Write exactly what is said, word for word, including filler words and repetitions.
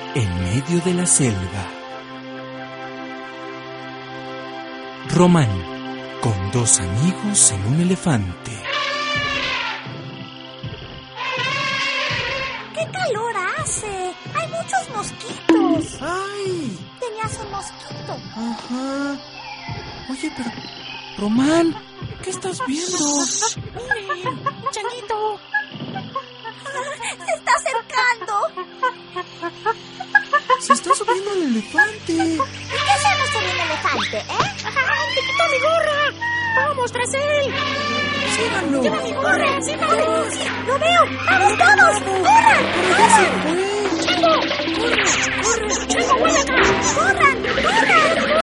en medio de la selva. Román, con dos amigos en un elefante. ¡Qué calor hace! ¡Hay muchos mosquitos! ¡Ay! Tenías un mosquito. Ajá. Oye, pero... Román, ¿qué estás viendo? ¡Miren! ¡Un changuito! ¡Se está acercando! Se está subiendo el elefante. ¿Y qué hacemos con un elefante, eh? ¡Ay, te quitó mi gorra! ¡Vamos tras él! ¡Síganlo! ¡Lleva mi gorra! ¡Síganlo! ¡Sí! ¡Lo veo! ¡Vamos todos! ¡Corran! ¡Corran! ¡Chango! ¡Corre! ¡Corre! ¡Chango, vuelve acá! ¡Corran! ¡Corran!